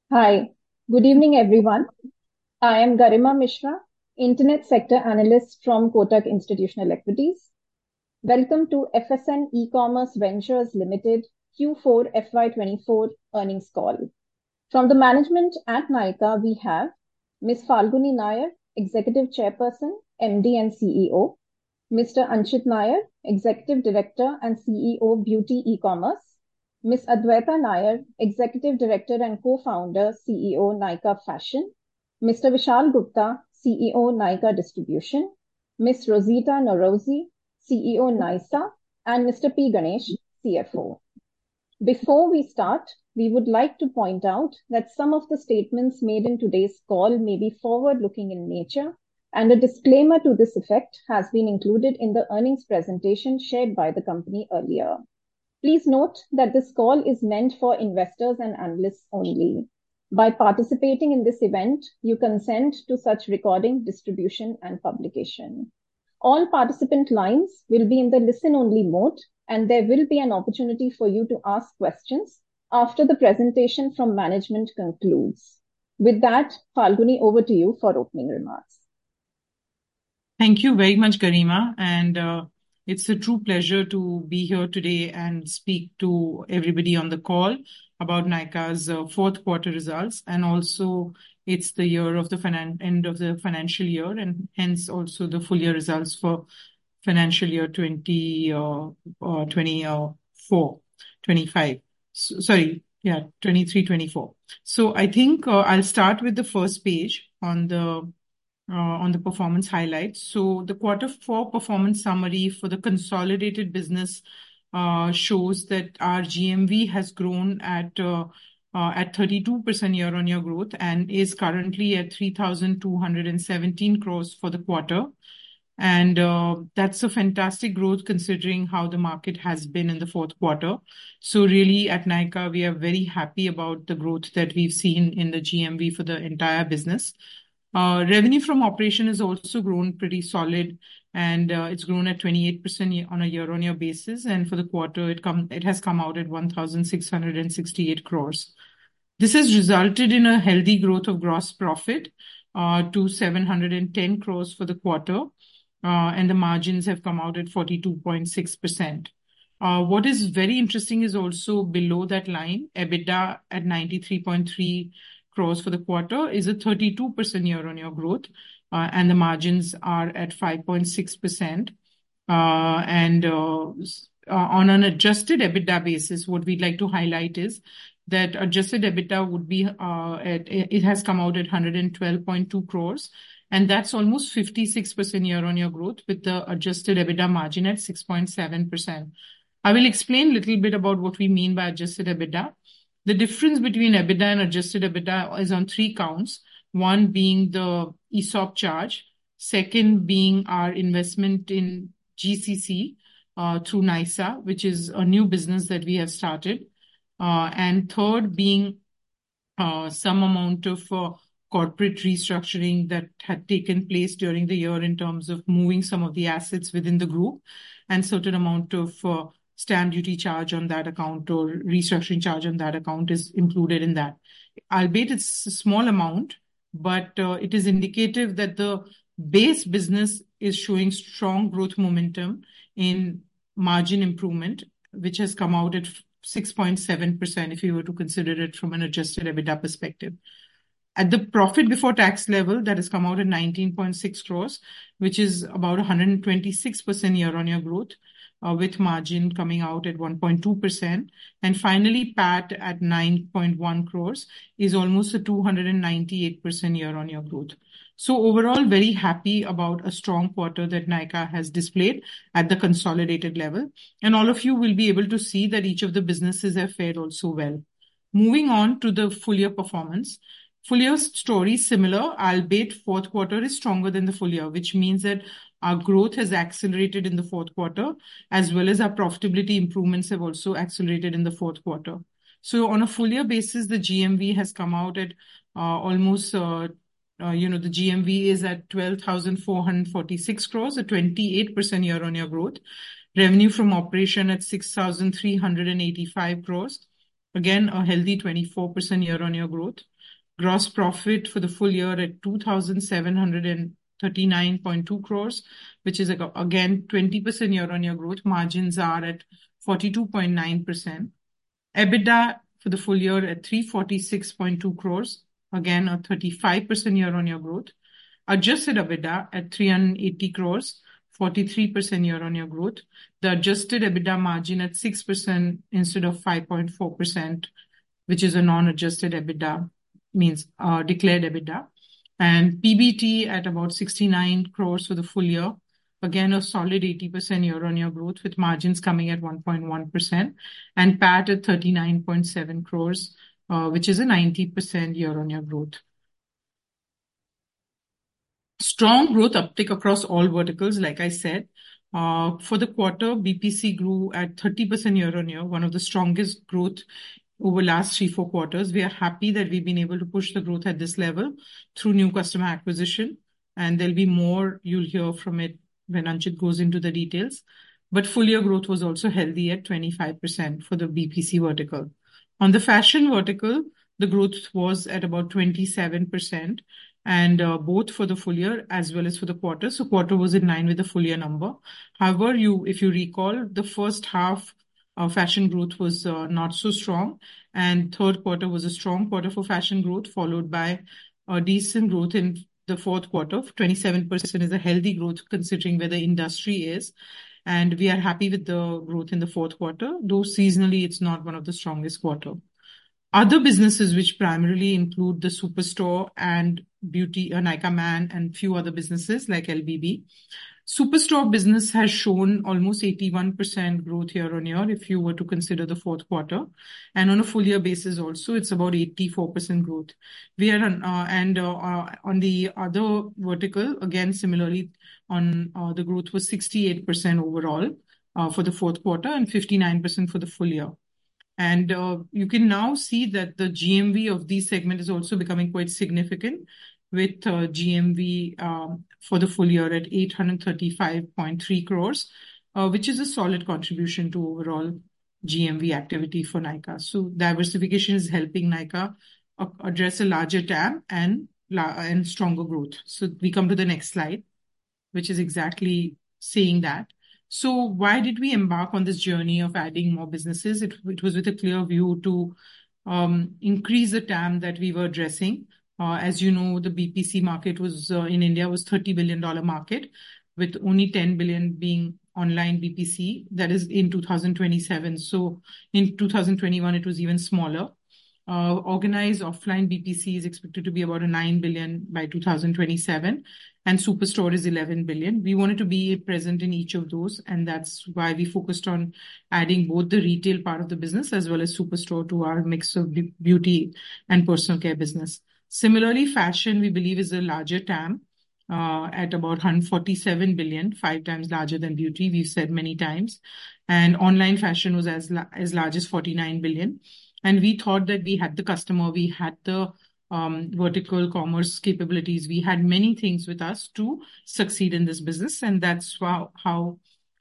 Hi, good evening, everyone. I am Garima Mishra, Internet Sector Analyst from Kotak Institutional Equities. Welcome to FSN E-Commerce Ventures Limited Q4 FY24 earnings call. From the management at Nykaa, we have Ms. Falguni Nair, Executive Chairperson, MD and CEO, Mr. Anchit Nair, Executive Director and CEO, Beauty E-Commerce, Ms. Adwaita Nair, Executive Director and Co-founder, CEO, Nykaa Fashion, Mr. Vishal Gupta, CEO, Nykaa Distribution, Ms. Rosita Norozi, CEO, NYSA, and Mr. P. Ganesh, CFO. Before we start, we would like to point out that some of the statements made in today's call may be forward-looking in nature, and a disclaimer to this effect has been included in the earnings presentation shared by the company earlier. Please note that this call is meant for investors and analysts only. By participating in this event, you consent to such recording, distribution, and publication. All participant lines will be in the listen-only mode, and there will be an opportunity for you to ask questions after the presentation from management concludes. With that, Falguni, over to you for opening remarks. Thank you very much, Garima, and it's a true pleasure to be here today and speak to everybody on the call about Nykaa's fourth quarter results, and also it's the year of the end of the financial year, and hence also the full year results for financial year 23-24. Sorry, yeah, 23-24. So I think I'll start with the first page on the performance highlights. So the quarter four performance summary for the consolidated business shows that our GMV has grown at 32% year-on-year growth and is currently at 3,217 crores for the quarter. And that's a fantastic growth considering how the market has been in the fourth quarter. So really at Nykaa, we are very happy about the growth that we've seen in the GMV for the entire business. Revenue from operation has also grown pretty solid, and it's grown at 28% on a year-on-year basis. And for the quarter, it has come out at 1,668 crores. This has resulted in a healthy growth of gross profit to 710 crores for the quarter, and the margins have come out at 42.6%. What is very interesting is also below that line, EBITDA at 93.3 crores for the quarter is a 32% year-on-year growth, and the margins are at 5.6%. On an adjusted EBITDA basis, what we'd like to highlight is that adjusted EBITDA would be it has come out at 112.2 crores, and that's almost 56% year-on-year growth with the adjusted EBITDA margin at 6.7%. I will explain a little bit about what we mean by adjusted EBITDA. The difference between EBITDA and adjusted EBITDA is on three counts. One being the ESOP charge, second being our investment in GCC through NYSA, which is a new business that we have started, and third being some amount of corporate restructuring that had taken place during the year in terms of moving some of the assets within the group, and certain amount of stamp duty charge on that account or restructuring charge on that account is included in that. Albeit it's a small amount, but it is indicative that the base business is showing strong growth momentum in margin improvement, which has come out at 6.7% if you were to consider it from an adjusted EBITDA perspective. At the profit before tax level, that has come out at 19.6 crores, which is about 126% year-on-year growth, with margin coming out at 1.2%. And finally, PAT at 9.1 crores is almost a 298% year-on-year growth. So overall, very happy about a strong quarter that Nykaa has displayed at the consolidated level. And all of you will be able to see that each of the businesses have fared also well. Moving on to the full year performance. Full year story similar, albeit fourth quarter is stronger than the full year, which means that our growth has accelerated in the fourth quarter, as well as our profitability improvements have also accelerated in the fourth quarter. So on a full year basis, the GMV has come out at almost, the GMV is at 12,446 crores, a 28% year-on-year growth. Revenue from operation at 6,385 crores. Again, a healthy 24% year-on-year growth. Gross profit for the full year at 2,739.2 crores, which is again 20% year-on-year growth. Margins are at 42.9%. EBITDA for the full year at 346.2 crores, again a 35% year-on-year growth. Adjusted EBITDA at 380 crores, 43% year-on-year growth. The adjusted EBITDA margin at 6% instead of 5.4%, which is a non-adjusted EBITDA, means declared EBITDA. And PBT at about 69 crores for the full year. Again, a solid 80% year-on-year growth with margins coming at 1.1%, and PAT at 39.7 crores, which is a 90% year-on-year growth. Strong growth uptick across all verticals, like I said. For the quarter, BPC grew at 30% year-on-year, one of the strongest growth over last 3-4 quarters. We are happy that we've been able to push the growth at this level through new customer acquisition, and there'll be more you'll hear from it when Anchit goes into the details. But full year growth was also healthy at 25% for the BPC vertical. On the fashion vertical, the growth was at about 27%, and both for the full year as well as for the quarter. So quarter was in line with the full year number. However, if you recall, the first half fashion growth was not so strong, and third quarter was a strong quarter for fashion growth, followed by a decent growth in the fourth quarter. 27% is a healthy growth considering where the industry is, and we are happy with the growth in the fourth quarter, though seasonally it's not one of the strongest quarter. Other businesses, which primarily include the Superstore and Beauty, Nykaa Man, and few other businesses like LBB. Superstore business has shown almost 81% growth year-on-year if you were to consider the fourth quarter. And on a full year basis also, it's about 84% growth. We are on the other vertical, again, similarly, the growth was 68% overall for the fourth quarter and 59% for the full year. And you can now see that the GMV of these segment is also becoming quite significant, with GMV for the full year at 835.3 crores, which is a solid contribution to overall GMV activity for Nykaa. So diversification is helping Nykaa address a larger TAM and stronger growth. So we come to the next slide, which is exactly saying that. So why did we embark on this journey of adding more businesses? It was with a clear view to increase the TAM that we were addressing. As you know, the BPC market was in India was $30 billion market, with only 10 billion being online BPC. That is in 2027. So in 2021, it was even smaller. Organized offline BPC is expected to be about a 9 billion by 2027, and Superstore is 11 billion. We wanted to be present in each of those, and that's why we focused on adding both the retail part of the business as well as Superstore to our mix of beauty and personal care business. Similarly, fashion, we believe, is a larger TAM at about 147 billion, 5 times larger than beauty, we've said many times. And online fashion was as large as 49 billion. And we thought that we had the customer, we had the vertical commerce capabilities, we had many things with us to succeed in this business. And that's how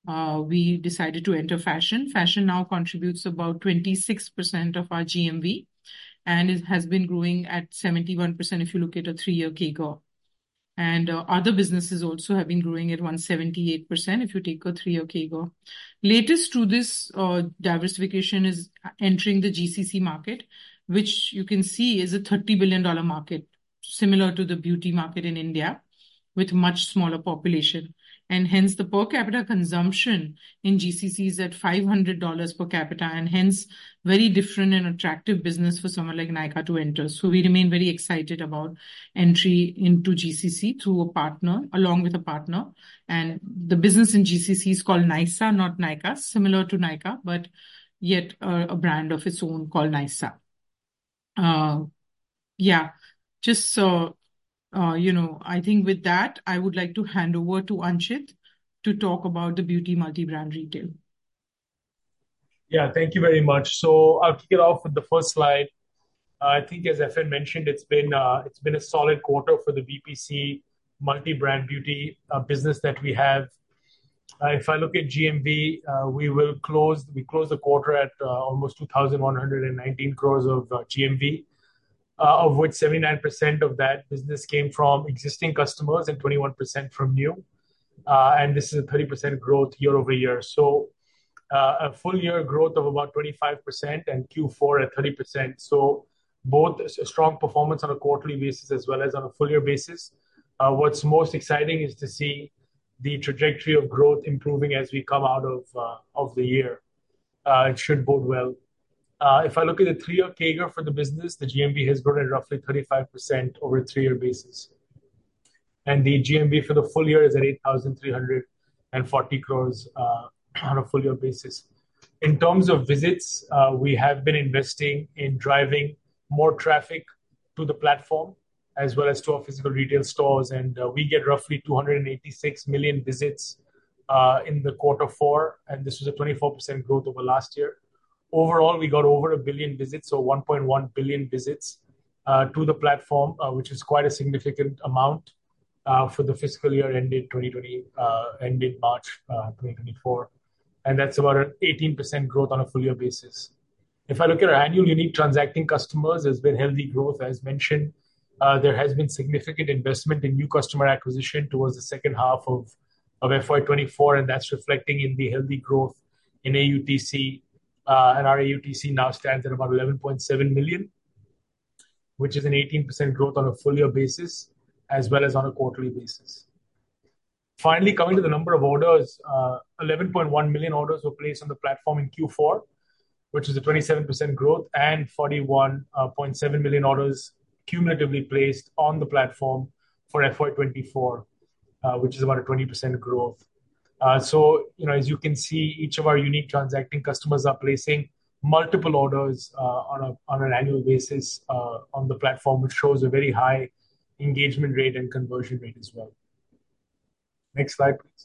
we decided to enter fashion. Fashion now contributes about 26% of our GMV, and it has been growing at 71% if you look at a 3-year CAGR. And other businesses also have been growing at 178% if you take a 3-year CAGR. Latest to this diversification is entering the GCC market, which you can see is a $30 billion market, similar to the beauty market in India, with much smaller population. And hence the per capita consumption in GCC is at $500 per capita, and hence very different and attractive business for someone like Nykaa to enter. So we remain very excited about entry into GCC through a partner, along with a partner. And the business in GCC is called Nysaa, not Nykaa, similar to Nykaa, but yet a brand of its own called Nysaa. Just so I think with that, I would like to hand over to Anchit to talk about the beauty multi-brand retail. Yeah, thank you very much. So I'll kick it off with the first slide. I think, as FN mentioned, it's been a solid quarter for the BPC multi-brand beauty business that we have. If I look at GMV, we closed the quarter at almost 2,119 crores of GMV. of which 79% of that business came from existing customers and 21% from new. And this is a 30% growth year over year. So a full year growth of about 25% and Q4 at 30%. So both a strong performance on a quarterly basis as well as on a full year basis. What's most exciting is to see the trajectory of growth improving as we come out of the year. It should bode well. If I look at the 3-year CAGR for the business, the GMV has grown at roughly 35% over a 3-year basis. And the GMV for the full year is at 8,340 crores on a full year basis. In terms of visits, we have been investing in driving more traffic to the platform as well as to our physical retail stores. And we get roughly 286 million visits in the Q4. And this was a 24% growth over last year. Overall, we got over 1 billion visits, so 1.1 billion visits to the platform, which is quite a significant amount for the fiscal year ended March 2024. And that's about an 18% growth on a full year basis. If I look at our annual unique transacting customers, there's been healthy growth. As mentioned, there has been significant investment in new customer acquisition towards the second half of FY24, and that's reflecting in the healthy growth in AUTC. And our AUTC now stands at about 11.7 million, which is an 18% growth on a full year basis, as well as on a quarterly basis. Finally, coming to the number of orders, 11.1 million orders were placed on the platform in Q4, which is a 27% growth, and 41.7 million orders cumulatively placed on the platform for FY24, which is about a 20% growth. So, as you can see, each of our unique transacting customers are placing multiple orders on an annual basis on the platform, which shows a very high engagement rate and conversion rate as well. Next slide, please.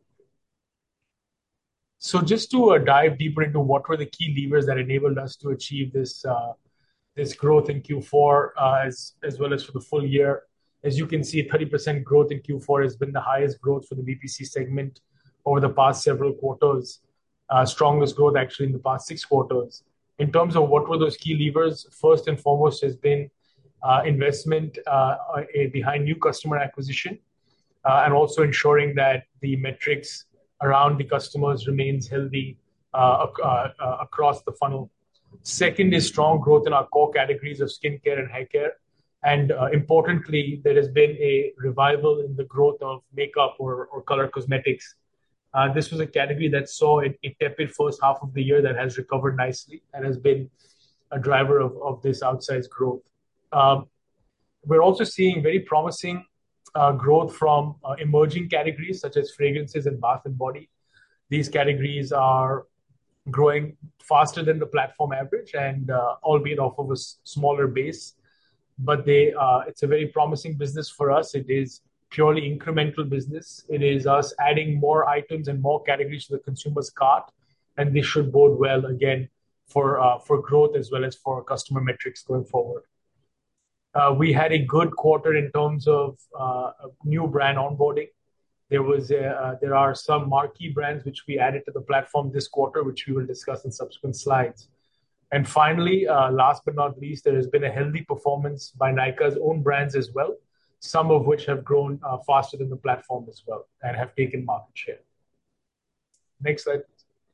So just to dive deeper into what were the key levers that enabled us to achieve this growth in Q4 as well as for the full year. As you can see, 30% growth in Q4 has been the highest growth for the BPC segment over the past several quarters. Strongest growth actually in the past 6 quarters. In terms of what were those key levers, first and foremost has been investment behind new customer acquisition and also ensuring that the metrics around the customers remains healthy across the funnel. Second is strong growth in our core categories of skincare and haircare. And importantly, there has been a revival in the growth of makeup or color cosmetics. This was a category that saw a tepid first half of the year that has recovered nicely and has been a driver of this outsized growth. We're also seeing very promising growth from emerging categories such as fragrances and bath and body. These categories are growing faster than the platform average and albeit off of a smaller base. But it's a very promising business for us. It is purely incremental business. It is us adding more items and more categories to the consumer's cart. And this should bode well, again, for growth as well as for customer metrics going forward. We had a good quarter in terms of new brand onboarding. There are some marquee brands which we added to the platform this quarter, which we will discuss in subsequent slides. And finally, last but not least, there has been a healthy performance by Nykaa's own brands as well, some of which have grown faster than the platform as well and have taken market share. Next slide.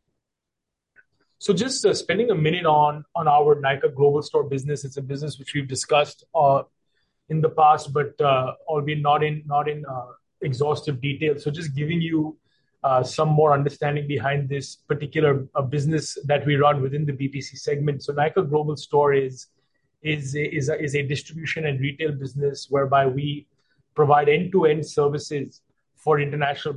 So just spending a minute on our Nykaa Global Store business. It's a business which we've discussed in the past, but albeit not in exhaustive detail. So just giving you some more understanding behind this particular business that we run within the BPC segment. So Nykaa Global Store is a distribution and retail business whereby we provide end-to-end services for international